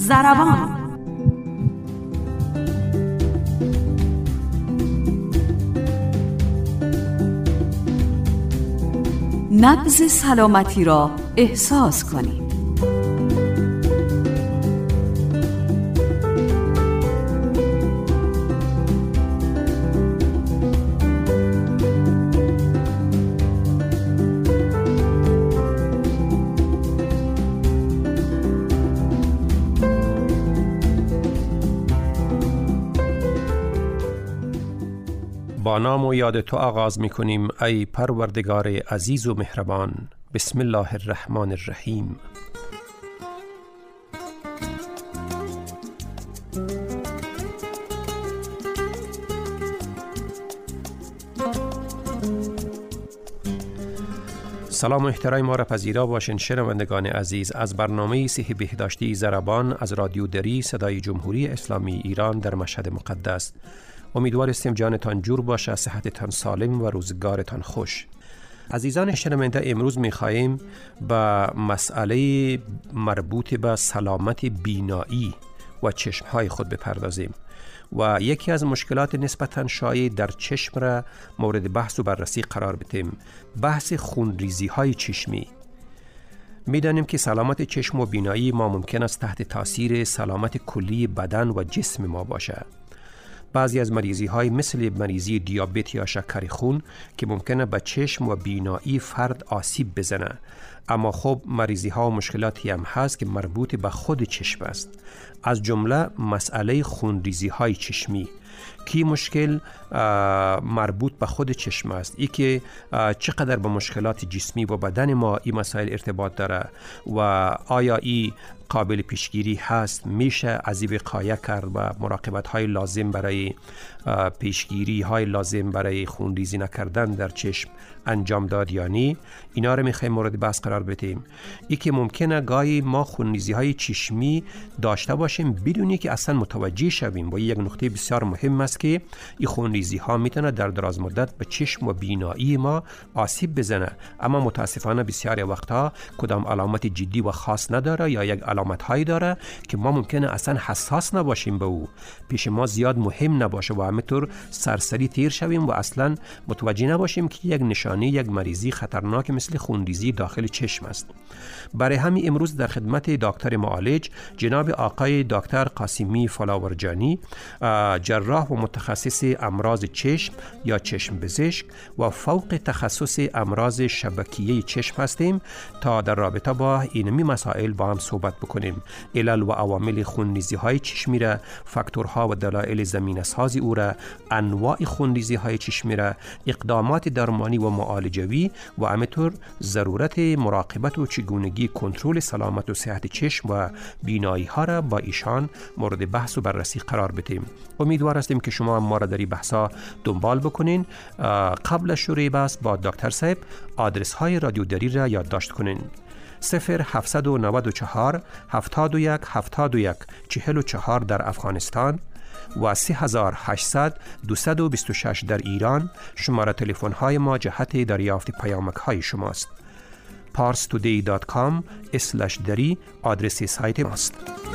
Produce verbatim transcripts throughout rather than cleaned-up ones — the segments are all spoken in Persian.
ضربان. نبض سلامتی را احساس کنید. با نام و یاد تو آغاز می کنیم ای پروردگار عزیز و مهربان. بسم الله الرحمن الرحیم. سلام و احترام ما را پذیرا باشین شنوندگان عزیز از برنامه صحی بهداشتی ضربان از رادیو دری صدای جمهوری اسلامی ایران در مشهد مقدس. امیدوار هستیم جانتان جور باشه، صحتتان سالم و روزگارتان خوش. عزیزان شنونده، امروز می‌خواهیم به مسئله مربوط به سلامت بینایی و چشم‌های خود بپردازیم و یکی از مشکلات نسبتاً شایع در چشم را مورد بحث و بررسی قرار بدیم. بحث خونریزی‌های چشمی. می‌دانیم که سلامت چشم و بینایی ما ممکن است تحت تاثیر سلامت کلی بدن و جسم ما باشد. بعضی از مریضی های مثل مریضی دیابت یا شکر خون که ممکنه به چشم و بینایی فرد آسیب بزنه، اما خب مریضی ها و مشکلاتی هم هست که مربوط به خود چشم است، از جمله مسئله خونریزی های چشمی کی مشکل مربوط به خود چشم است. ای که چقدر با مشکلات جسمی و بدن ما این مسائل ارتباط داره و آیا این قابل پیشگیری هست، میشه از این وقایه کرد و مراقبت های لازم برای پیشگیری های لازم برای خونریزی نکردن در چشم انجام داد یا نی. اینا رو میخوایم مورد بحث قرار بدیم. ای که ممکنه گاهی ما خونریزی های چشمی داشته باشیم بدون که اصلا متوجه شویم و یک نکته بسیار مهم است که این خونریزی ها میتونه در دراز مدت به چشم و بینایی ما آسیب بزنه، اما متاسفانه بسیاری وقتها کدام علامت جدی و خاص نداره یا یک علامت هایی داره که ما ممکنه اصلا حساس نباشیم به او، پیش ما زیاد مهم نباشه و همینطور سرسری تیر شویم و اصلا متوجه نباشیم که یک نشانه یک مریضی خطرناک مثل خونریزی داخل چشم است. برای همین امروز در خدمت دکتر معالج جناب آقای دکتر قاسمی فلاورجانی، جراح و متخصص امراض چشم یا چشم پزشک و فوق تخصص امراض شبکیه چشم هستیم تا در رابطه با اینمی مسائل با هم صحبت بکنیم. علل و عوامل خونریزی های چشمی را، فاکتورها و دلایل زمینه سازی او را، انواع خونریزی های چشمی را، اقدامات درمانی و معالجوی و همینطور ضرورت مراقبت و چگونگی کنترل سلامت و صحت چشم و بینایی ها را با ایشان مورد بحث و بررسی قرار بدیم. امیدوار هستیم که شما ما را در این بحثا دنبال بکنین. قبل از شروع بحث با دکتر صاحب آدرس های رادیو دری را یادداشت کنین: صفر هفتصد و نود و چهار هفتاد و یک هفتاد و یک چهل و چهار در افغانستان و سه هزار و هشتصد دویست و بیست و شش در ایران. شماره تلفن های ما جهت دریافت پیامک های شماست. پارس تودی دات کام اسلش دری آدرس سایت ماست.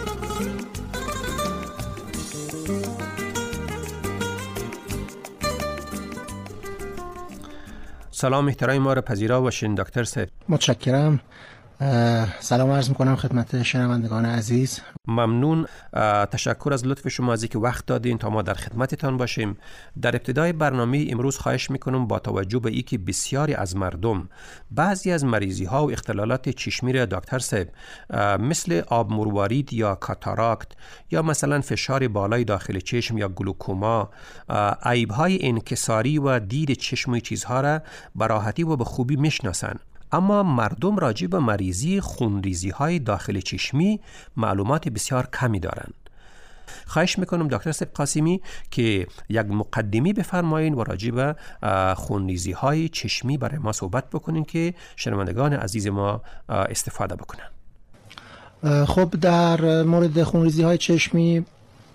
سلام احترام ما را پذیرا باشین دکتر صاحب. متشکرم. سلام عرض میکنم خدمت شنوندگان عزیز. ممنون، تشکر از لطف شما از اینکه وقت دادین تا ما در خدمتتان باشیم. در ابتدای برنامه امروز خواهش میکنم با توجه به اینکه بسیاری از مردم بعضی از مریضی ها و اختلالات چشمی را دکتر صاحب مثل آب مروارید یا کاتاراکت یا مثلا فشار بالای داخل چشم یا گلوکوما، عیب های انکساری و دید چشم و چیزها را به راحتی و به خوبی میشناسن، اما مردم راجع به مریضی خونریزی های داخل چشمی معلومات بسیار کمی دارند. خواهش میکنم دکتر صاحب قاسمی که یک مقدمی بفرمایین و راجع به خونریزی های چشمی برای ما صحبت بکنین که شنوندگان عزیز ما استفاده بکنن. خب در مورد خونریزی های چشمی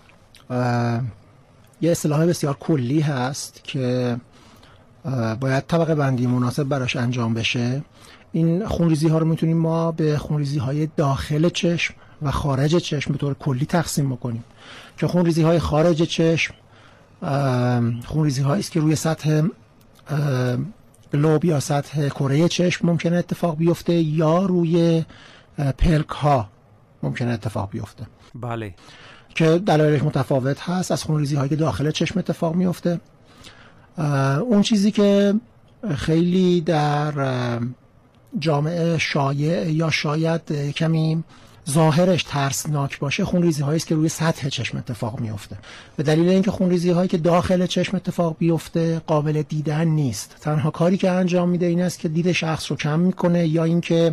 یه اصطلاح بسیار کلی هست که باید طبقه بندی مناسب براش انجام بشه. این خونریزی ها رو میتونیم ما به خونریزی های داخل چشم و خارج چشم به طور کلی تقسیم بکنیم که خونریزی های خارج چشم خونریزی هایی است که روی سطح لوب یا سطح کره چشم ممکنه اتفاق بیفته یا روی پلک ها ممکنه اتفاق بیفته. بله. که دلایلش متفاوت هست از خونریزی هایی که داخل چشم اتفاق میفته. اون چیزی که خیلی در جامعه شایع یا شاید کمی ظاهرش ترسناک باشه خونریزی هایی است که روی سطح چشم اتفاق میفته. به دلیل اینکه خونریزی هایی که داخل چشم اتفاق بیفته قابل دیدن نیست. تنها کاری که انجام میده این است که دید شخص رو کم میکنه یا اینکه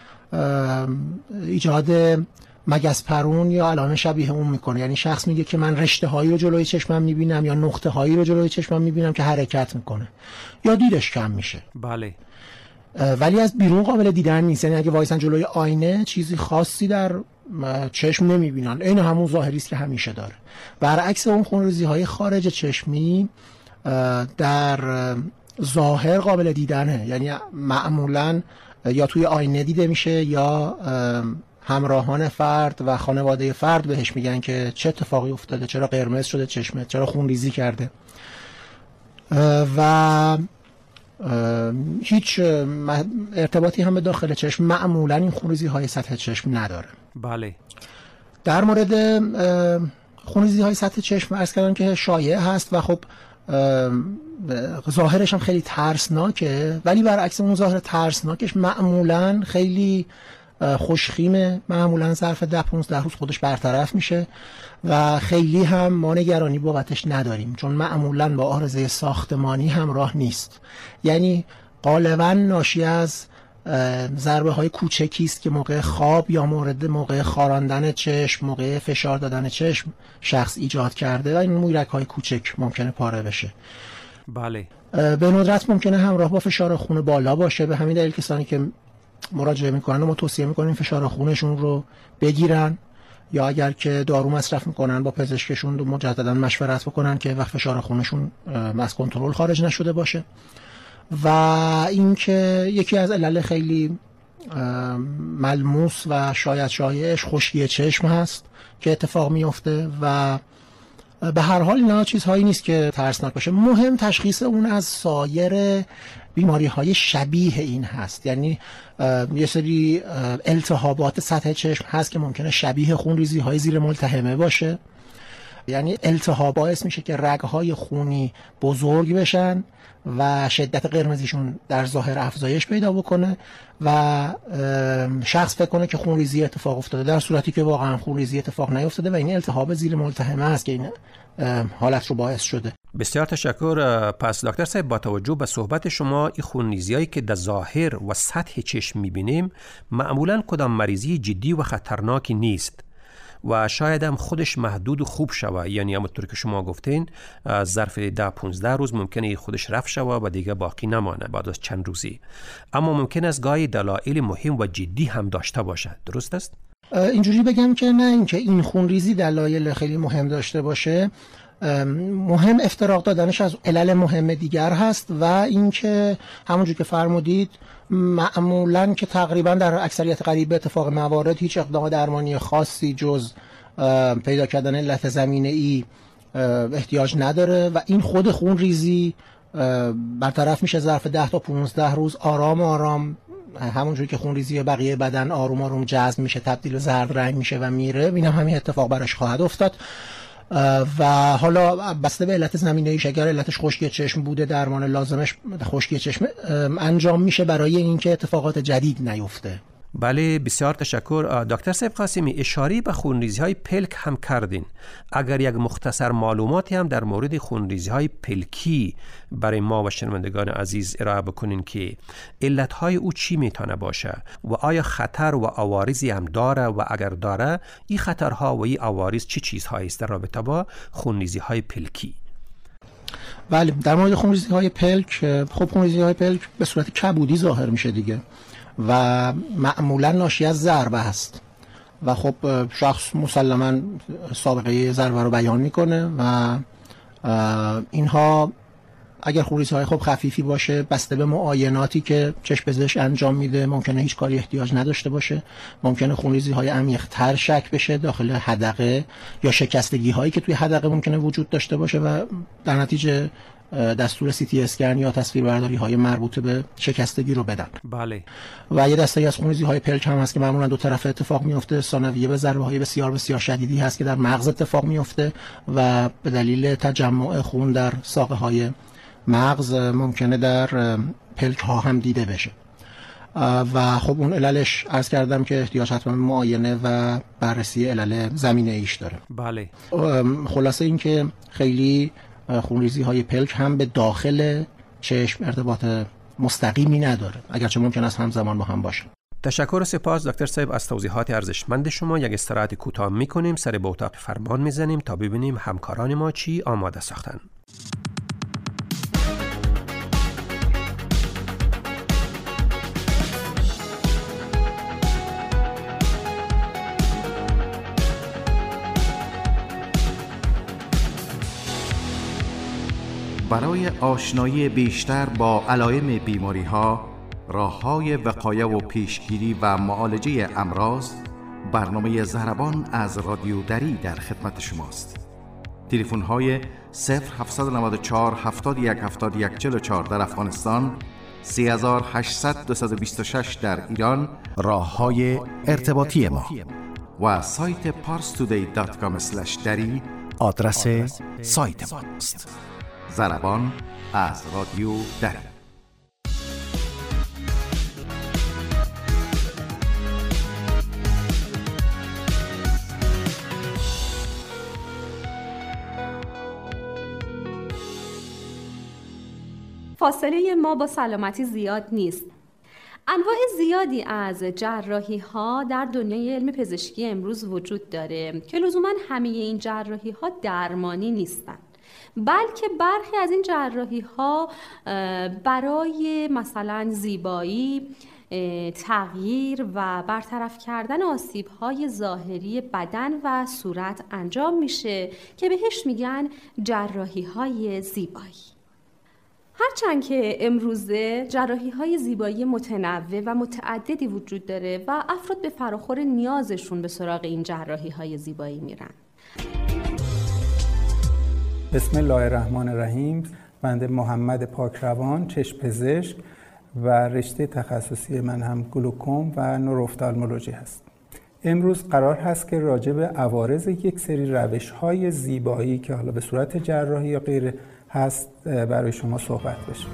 ایجاد مگس پرون یا علائم شبیه اون میکنه. یعنی شخص میگه که من رشته هایی رو جلوی چشمم میبینم یا نقطه هایی رو جلوی چشمم میبینم که حرکت میکنه یا دیدش کم میشه. بله. ولی از بیرون قابل دیدن نیست. یعنی اگه وایسن جلوی آینه چیزی خاصی در چشم نمیبینن، این همون ظاهری است که همیشه داره. برعکس اون خونریزی های خارج چشمی در ظاهر قابل دیدنه، یعنی معمولا یا توی آینه دیده میشه یا همراهان فرد و خانواده فرد بهش میگن که چه اتفاقی افتاده، چرا قرمز شده چشمت، چرا خونریزی کرده، و هیچ ارتباطی هم به داخل چشم معمولا این خونریزی های سطح چشم نداره. بله. در مورد خونریزی های سطح چشم عرض کردم که شایع هست و خب ظاهرش هم خیلی ترسناکه، ولی برعکس اون ظاهر ترسناکش معمولا خیلی خوشخیمه، معمولا ظرف ده پونزده روز خودش برطرف میشه و خیلی هم ما نگرانی بابتش نداریم چون معمولا با عارضه ساختمانی همراه نیست. یعنی غالبا ناشی از ضربه های کوچکی است که موقع خواب یا مورد موقع خاراندن چشم، موقع فشار دادن چشم شخص ایجاد کرده و این مویرک های کوچک ممکنه پاره بشه. بله. به ندرت ممکنه همراه با فشار خون بالا باشه، به همین دلیل کسانی که مراجعه میکنن و ما توصیه میکنیم فشار خونشون رو بگیرن یا اگر که دارو مصرف میکنن با پزشکشون مجددا مشورت بکنن که وقت فشار خونشون از کنترل خارج نشده باشه. و اینکه یکی از علل خیلی ملموس و شاید شایعش خشکی چشم هست که اتفاق میفته و به هر حال اینا چیزهایی نیست که ترسناک باشه. مهم تشخیص اون از سایر بیماری های شبیه این هست. یعنی یه سری التهابات سطح چشم هست که ممکنه شبیه خونریزی های زیر ملتهمه باشه. یعنی التهاب باعث میشه که رگهای خونی بزرگ بشن و شدت قرمزیشون در ظاهر افزایش پیدا بکنه و شخص فکر کنه که خونریزی اتفاق افتاده در صورتی که واقعا خونریزی اتفاق نیفتاده و این التهاب زیر ملتهمه است که این حالت رو باعث شده. بسیار تشکر. پس دکتر صاحب با توجه به صحبت شما این خونریزیایی که در ظاهر و سطح چشم میبینیم معمولا کدام مریضی جدی و خطرناکی نیست و شاید هم خودش محدود و خوب شوه. یعنی همونطور که شما گفتین ظرف ده پونزده روز ممکنه خودش رفت شوه و دیگه باقی نمانه بعد از چند روزی، اما ممکن است گاهی دلایل مهم و جدی هم داشته باشد. درست است؟ اینجوری بگم که نه اینکه این خونریزی دلایل خیلی مهم داشته باشه، مهم افتراق دادنش از علل مهم دیگر هست و اینکه همونجور که فرمودید معمولاً که تقریبا در اکثریت قریب به اتفاق موارد هیچ اقدام درمانی خاصی جز پیدا کردن علت زمینه‌ای احتیاج نداره و این خود خونریزی برطرف میشه ظرف ده تا پونزده روز آرام آرام، همونجوری که خونریزی بقیه بدن آروم آروم جذب میشه، تبدیل به زرد رنگ میشه و میره. این هم همین اتفاق براش خواهد افتاد و حالا بسته به علت زمینه‌ایش اگر علتش خشکی چشم بوده درمان لازمش خشکی چشم انجام میشه برای اینکه اتفاقات جدید نیفته. بله بسیار تشکر. دکتر صاحب قاسمی اشاره به خونریزی های پلک هم کردین. اگر یک مختصر معلوماتی هم در مورد خونریزی های پلکی برای ما و شنوندگان عزیز ارائه بکنین که علت های او چی میتونه باشه و آیا خطر و عوارضی هم داره و اگر داره این خطرها و این عوارض چی چیزهایی است در رابطه با خونریزی های پلکی؟ بله در مورد خونریزی های پلک، خب خونریزی های پلک به صورت کبودی ظاهر میشه دیگه و معمولا ناشی از ضربه است و خب شخص مسلما سابقه ضربه رو بیان میکنه و اینها اگر خونریزی‌های خب خفیفی باشه، بسته به معایناتی که چشم پزشک انجام میده، ممکنه هیچ کاری احتیاج نداشته باشه. ممکنه خونریزی‌های عمیق‌تر شک بشه داخل حدقه یا شکستگی‌هایی که توی حدقه ممکنه وجود داشته باشه و در نتیجه دستور سی تی اسکن یا تصویربرداری های مربوطه به شکستگی رو بدن. بله. و یه دسته از خونریزی های پلک هم هست که معمولا دو طرفه اتفاق میفته، ثانویه به ضربه های بسیار بسیار شدیدی هست که در مغز اتفاق میفته و به دلیل تجمع خون در ساقه های مغز ممکنه در پلک ها هم دیده بشه. و خب اون عللش عرض کردم که احتیاج حتما معاینه و بررسی علل زمینه ایش داره. بله. خلاصه این که خیلی خونریزی های پلک هم به داخل چشم ارتباط مستقیمی نداره، اگرچه ممکن است همزمان با هم باشه. تشکر و سپاس دکتر صاحب از توضیحات ارزشمند شما. یک استراحت کوتاه میکنیم، سر به اتاق فرمان میزنیم تا ببینیم همکاران ما چی آماده ساختن. برای آشنایی بیشتر با علائم بیماری‌ها، راه‌های وقایه و پیشگیری و معالجه امراض، برنامه ضربان از رادیو دری در خدمت شماست. تلفن‌های صفر هفت نه چهار هفت یک هفت یک چهار چهار در افغانستان، سه هشت صفر صفر دو دو شش در ایران، راه‌های ارتباطی ما و سایت پارس تودی دات کام اسلش دری آدرس سایت ماست. ضربان از رادیو دری. فاصله ما با سلامتی زیاد نیست. انواع زیادی از جراحی ها در دنیای علم پزشکی امروز وجود داره که لزوما همه این جراحی ها درمانی نیستن، بلکه برخی از این جراحی ها برای مثلا زیبایی، تغییر و برطرف کردن آسیب های ظاهری بدن و صورت انجام میشه که بهش میگن جراحی های زیبایی. هرچند که امروزه جراحی های زیبایی متنوع و متعددی وجود داره و افراد به فراخور نیازشون به سراغ این جراحی های زیبایی میرن. بسم الله الرحمن الرحیم. بنده محمد پاکروان، چشم پزشک و رشته تخصصی من هم گلوکوم و نوروفتالمولوژی هست. امروز قرار هست که راجع به عوارض یک سری روش‌های زیبایی که حالا به صورت جراحی یا غیره هست برای شما صحبت بشه.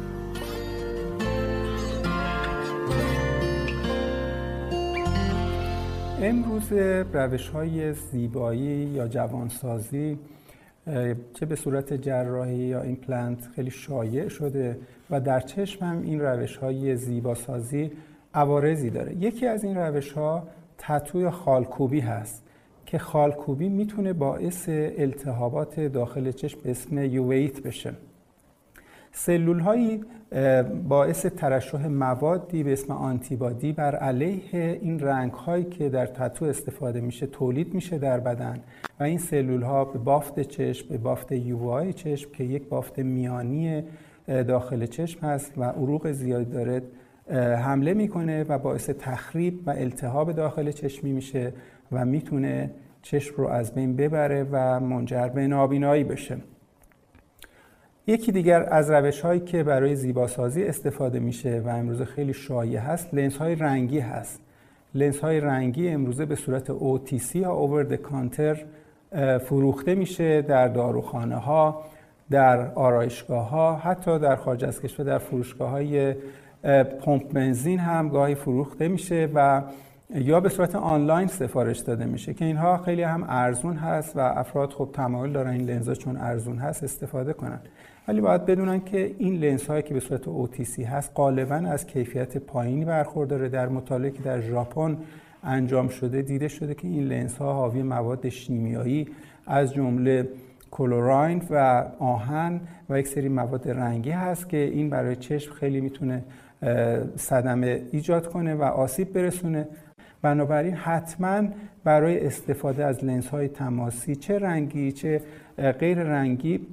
امروز روش‌های زیبایی یا جوانسازی چه به صورت جراحی یا ایمپلنت خیلی شایع شده و در چشم هم این روش‌های زیباسازی عوارضی داره. یکی از این روش‌ها تتوی خالکوبی هست که خالکوبی میتونه باعث التهابات داخل چشم به اسم یوویت بشه. سلول‌هایی باعث ترشح موادی به اسم آنتیبادی بر علیه این رنگ‌هایی که در تتو استفاده میشه تولید میشه در بدن و این سلول‌ها به بافت چشم، به بافت یووهای چشم که یک بافت میانی داخل چشم هست و عروق زیادی داره حمله میکنه و باعث تخریب و التهاب داخل چشمی میشه و میتونه چشم رو از بین ببره و منجر به نابینایی بشه. یکی دیگر از روش‌هایی که برای زیباسازی استفاده میشه و امروزه خیلی شایع هست، لنزهای رنگی هست. لنزهای رنگی امروزه به صورت او تی سی یا اوور د کانتر فروخته میشه در داروخانه‌ها، در آرایشگاه‌ها، حتی در خارج از کشور در فروشگاه‌های پمپ بنزین هم گاهی فروخته میشه و یا به صورت آنلاین سفارش داده میشه که اینها خیلی هم ارزون هست و افراد خب تمایل دارن این لنزها چون ارزون هست استفاده کنن. ولی باید بدونن که این لنزهایی که به صورت او تی سی هست غالباً از کیفیت پایینی برخورداره. در مطالعه که در ژاپن انجام شده دیده شده که این لنزها حاوی مواد شیمیایی از جمله کلوراین و آهن و یک سری مواد رنگی هست که این برای چشم خیلی میتونه صدمه ایجاد کنه و آسیب برسونه. بنابراین حتما برای استفاده از لنزهای تماسی چه رنگی چه غیر رنگی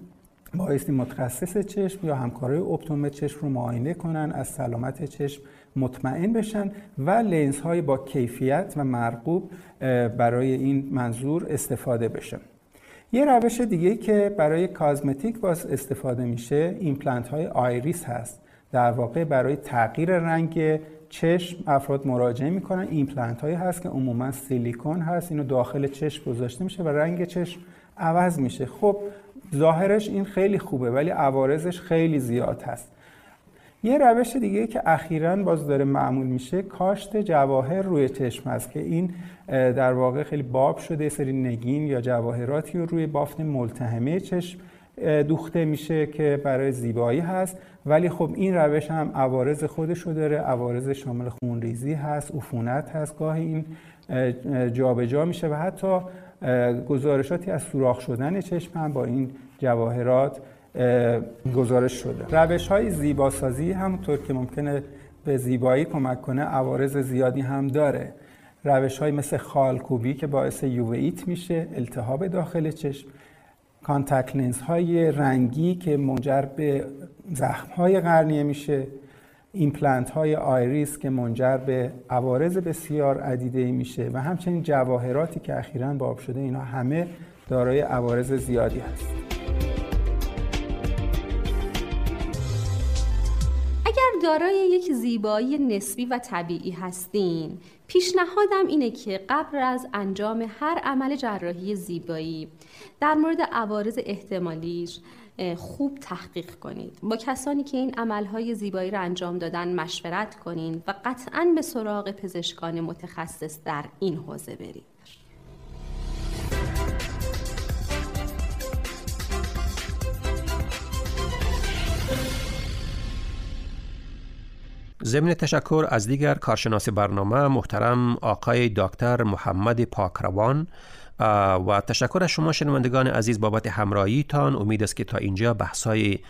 بایستی متخصص چشم یا همکارای اپتومتر چشم رو معاینه کنن، از سلامت چشم مطمئن بشن و لنز های با کیفیت و مرغوب برای این منظور استفاده بشه. یه روش دیگه که برای کازمتیک باز استفاده میشه ایمپلنت های آیریس هست. در واقع برای تغییر رنگ چشم افراد مراجعه میکنن. ایمپلنت هایی هست که عموما سیلیکون هست، اینو داخل چشم گذاشته میشه و رنگ چشم عوض میشه. خب ظاهرش این خیلی خوبه ولی عوارضش خیلی زیاد هست. یه روش دیگه که اخیراً باز داره معمول میشه کاشت جواهر روی چشم هست که این در واقع خیلی باب شده، یه سری نگین یا جواهراتی رو روی بافت ملتهمه چشم دوخته میشه که برای زیبایی هست، ولی خب این روش هم عوارض خودشو داره. عوارض شامل خونریزی هست، عفونت هست، گاهی این جابجا میشه و حتی گزارشاتی از سوراخ شدن چشم هم با این جواهرات گزارش شده. روش‌های زیباسازی همونطور که ممکنه به زیبایی کمک کنه عوارض زیادی هم داره. روش‌های مثل خالکوبی که باعث یووییت میشه، التهاب داخل چشم، کانتاکت لنزهای رنگی که منجر به زخم‌های قرنیه میشه، ایمپلنت‌های آیریس که منجر به عوارض بسیار عدیده میشه و همچنین جواهراتی که اخیراً باب شده، اینا همه دارای عوارض زیادی هست. دارای یک زیبایی نسبی و طبیعی هستین، پیشنهادم اینه که قبل از انجام هر عمل جراحی زیبایی در مورد عوارض احتمالیش خوب تحقیق کنید. با کسانی که این عملهای زیبایی را انجام دادن مشورت کنید و قطعاً به سراغ پزشکان متخصص در این حوزه برید. ضمن تشکر از دیگر کارشناس برنامه محترم آقای دکتر محمد پاکروان و تشکر از شما شنوندگان عزیز بابت همراهیتان. امید است که تا اینجا بحث‌های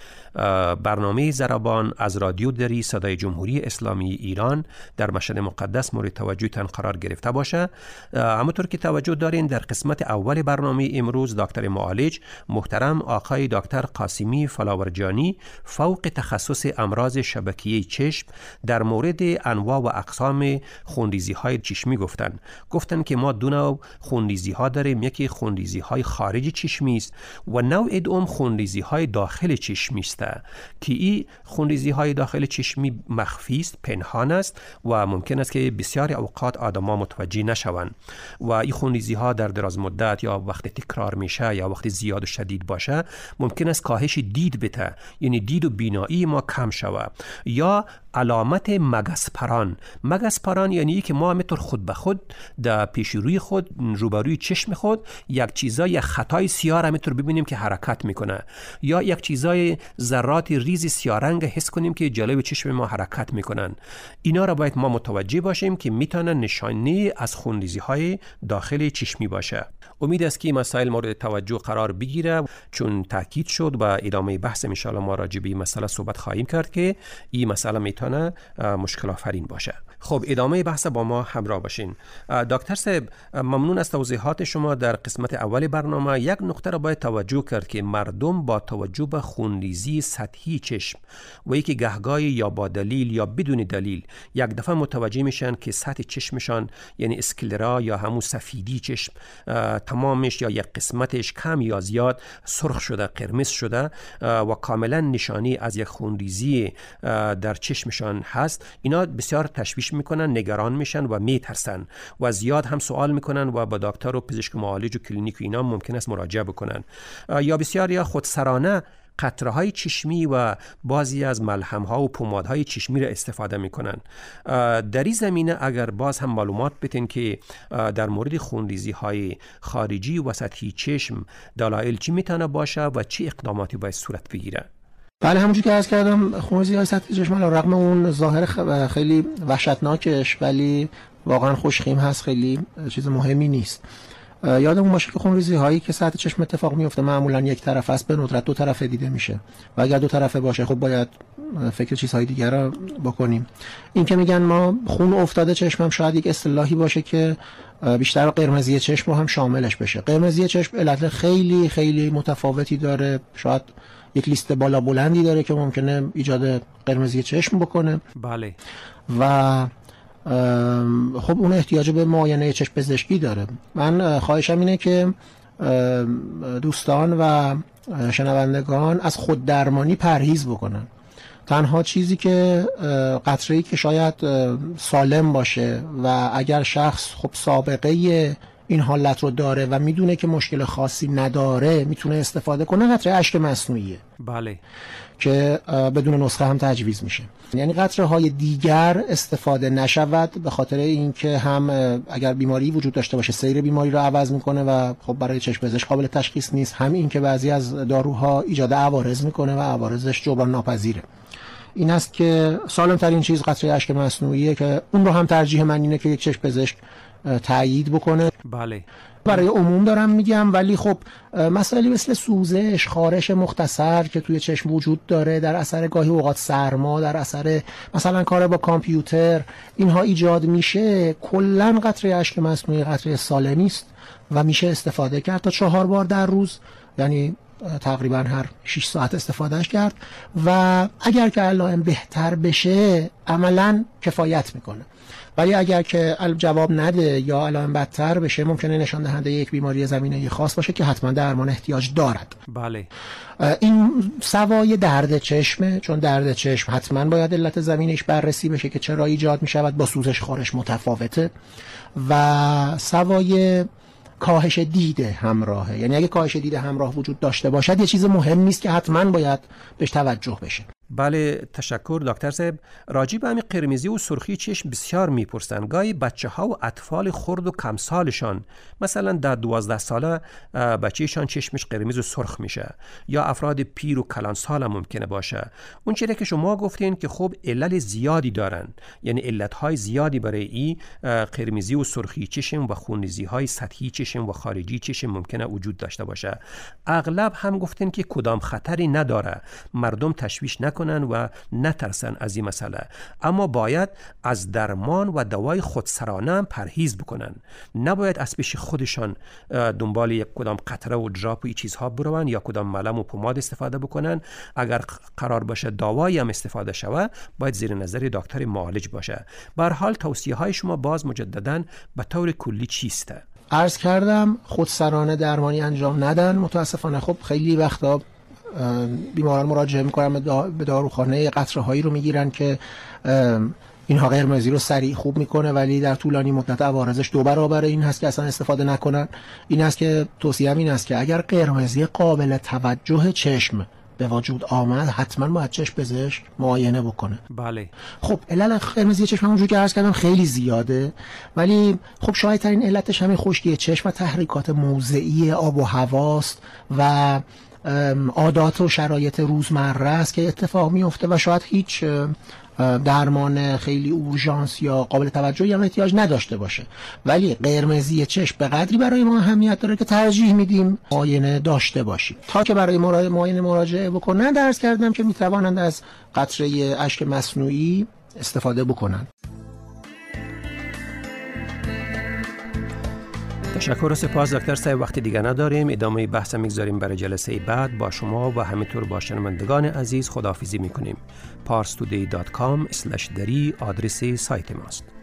برنامه ضربان از رادیو دری صدای جمهوری اسلامی ایران در مشهد مقدس مورد توجهتان قرار گرفته باشه. همونطور که توجه دارین در قسمت اول برنامه امروز دکتر معالج محترم آقای دکتر قاسمی فلاورجانی فوق تخصص امراض شبکیه چشم در مورد انواع و اقسام خونریزی‌های چشمی گفتن. گفتن که ما دو نوع خونریزی‌ها داریم، یکی خونریزی‌های خارج چشمی است و نوع دوم خونریزی‌های داخل چشمی است که این خونریزی‌های داخل چشمی مخفی است، پنهان است و ممکن است که بسیاری اوقات آدم‌ها متوجه نشوند و این خونریزی‌ها در دراز مدت یا وقت تکرار میشه یا وقت زیاد و شدید باشه ممکن است کاهش دید بده، یعنی دید و بینایی ما کم شود. یا علامت مگس پران. مگس پران یعنی که ما همینطور خود به خود در پیش روی خود روبروی چشم خود یک چیزای یک خطای سیاه همینطور ببینیم که حرکت میکنه یا یک چیزای ذرات ریز سیاه رنگ حس کنیم که جلوی چشم ما حرکت میکنن. اینا را باید ما متوجه باشیم که میتونن نشانه از خونریزی های داخل چشمی باشه. امید است که این مسائل مورد توجه قرار بگیره، چون تاکید شد و ادامه بحث ان شاء الله ما راجع به این مسئله صحبت خواهیم کرد که این مسئله میتونه مشکل آفرین باشه. خب ادامه بحث با ما همراه باشین. دکتر صاحب ممنون از توضیحات شما در قسمت اول برنامه. یک نکته را باید توجه کرد که مردم با توجه به خونریزی سطحی چشم و یکی گهگاهی یا با دلیل یا بدون دلیل یک دفعه متوجه میشن که سطح چشمشان یعنی اسکلرا یا همون سفیدی چشم تمامش یا یک قسمتش کم یا زیاد سرخ شده، قرمز شده و کاملا نشانی از یک خونریزی در چشمشان هست. اینا بسیار تشویش میکنن، نگران میشن و میترسن و زیاد هم سوال میکنن و با دکتر و پزشک معالج و کلینیک و اینا ممکن است مراجعه بکنن. یا بسیار یا خودسرانه قطره های چشمی و بعضی از ملهم ها و پوماد های چشمی را استفاده میکنن. در این زمینه اگر باز هم معلومات بتین که در مورد خونریزی های خارجی و سطحی چشم دلایل چی میتونه باشه و چی اقداماتی باید صورت بگیره؟ بله، همونجوری که عرض کردم خونریزی های سطحی چشم علی رغم اون ظاهر خیلی وحشتناکش ولی واقعا خوشخیم هست، خیلی چیز مهمی نیست. یادمون باشه که خونریزی هایی که سطح چشم اتفاق میفته معمولا یک طرف است، به ندرت دو طرفه دیده میشه و اگر دو طرفه باشه خب باید فکر چیزهای دیگر رو بکنیم. این که میگن ما خون افتاده چشمم شاید یک اصطلاحی باشه که بیشتر قرمزی چشم رو هم شاملش بشه. قرمزی چشم علت خیلی خیلی متفاوتی داره، شاید یک لیست بالا بلندی داره که ممکنه ایجاد قرمزی چشم بکنه. بله. و خب اون احتیاج به معاینه چشم پزشکی داره. من خواهشم اینه که دوستان و شنوندگان از خود درمانی پرهیز بکنن. تنها چیزی که قطره‌ای که شاید سالم باشه و اگر شخص خب سابقه این حالت رو داره و میدونه که مشکل خاصی نداره میتونه استفاده کنه، قطره اشک مصنوعیه. بله. که بدون نسخه هم تجویز میشه. یعنی قطره های دیگر استفاده نشود به خاطر اینکه هم اگر بیماری وجود داشته باشه سیر بیماری رو عوض میکنه و خب برای چشم پزشک قابل تشخیص نیست، هم این که بعضی از داروها ایجاد عوارض میکنه و عوارضش جبران ناپذیره. این است که سالم ترین چیز قطره اشک مصنوعیه که اون رو هم ترجیح من اینه که یک چشم پزشک تایید بکنه. بله. برای عموم دارم میگم، ولی خب مسائلی مثل سوزش، خارش مختصر که توی چشم وجود داره در اثر گاهی اوقات سرما، در اثر مثلا کار با کامپیوتر، اینها ایجاد میشه، کلا قطره اشک مصنوعی قطره سالمی است و میشه استفاده کرد تا چهار بار در روز، یعنی تقریبا هر شش ساعت استفادهش کرد و اگر که علائم بهتر بشه عملا کفایت میکنه. ولی اگر که جواب نده یا علائم بدتر بشه ممکنه نشان دهنده یک بیماری زمینه خاص باشه که حتما درمان احتیاج دارد. بله. این سوای درد چشمه، چون درد چشم حتما باید علت زمینش بررسی بشه که چرا ایجاد می شود، با سوزش خارش متفاوته، و سوای کاهش دید همراهه. یعنی اگه کاهش دید همراه وجود داشته باشد یه چیز مهم نیست که حتما باید بهش توجه بشه. بله، تشکر دکتر صاحب. راجع به همین قرمزی و سرخی چشم بسیار میپرسن. گاهی بچه ها و اطفال خرد و کم سالشان مثلا در دوازده ساله بچهشان چشمش قرمز و سرخ میشه، یا افراد پیر و کلان سال هم ممکنه باشه. اون چیزی که شما گفتین که خب علل زیادی دارن، یعنی علتهای زیادی برای این قرمزی و سرخی چشم و خونریزی های سطحی چشم و خارجی چشم ممکنه وجود داشته باشه. اغلب هم گفتین که کدام خطری نداره، مردم تشویش نکنن و نترسن از این مسئله، اما باید از درمان و دوای خودسرانه هم پرهیز بکنن. نباید از پیش خودشان دنبال یک کدام قطره و دراپ و این چیزها برون یا کدام ملم و پماد استفاده بکنن. اگر قرار باشه دوایی هم استفاده شود باید زیر نظر دکتر معالج باشه. به هر حال توصیه های شما باز مجددا به طور کلی چیست؟ عرض کردم خودسرانه درمانی انجام ندن. متاسفانه خب خیلی وقتا بیماران مراجعه میکنن به داروخانه، قطره هایی رو میگیرن که اینها قرمزی رو سریع خوب میکنه ولی در طولانی مدت عوارضش دو برابر این هست که اصلا استفاده نکنن. این است که توصیه این است که اگر قرمزی قابل توجه چشم به وجود آمد حتما باید چشم پزشک معاینه بکنه. بله. خب علل قرمزی چشم همونجوری که عرض کردم خیلی زیاده، ولی خب شاید ترین علتش همین خشکی چشم و تحریکات موضعی آب و هواست و عادات و شرایط روزمره است که اتفاق میفته و شاید هیچ درمان خیلی اورژانس یا قابل توجهی هم احتیاج نداشته باشه. ولی قرمزی چشم به قدری برای ما اهمیت داره که ترجیح میدیم معاینه داشته باشیم. تا که برای معاینه مراجعه بکنن درس کردم که میتوانند از قطره اشک مصنوعی استفاده بکنن. تشکر و سپاس دکتر صاحب. وقتی دیگه نداریم، ادامه بحث میگذاریم برای جلسه بعد. با شما و همینطور با شنوندگان عزیز خداحافظی میکنیم. پارس تودی دات کام اسلش دری آدرس سایت ماست.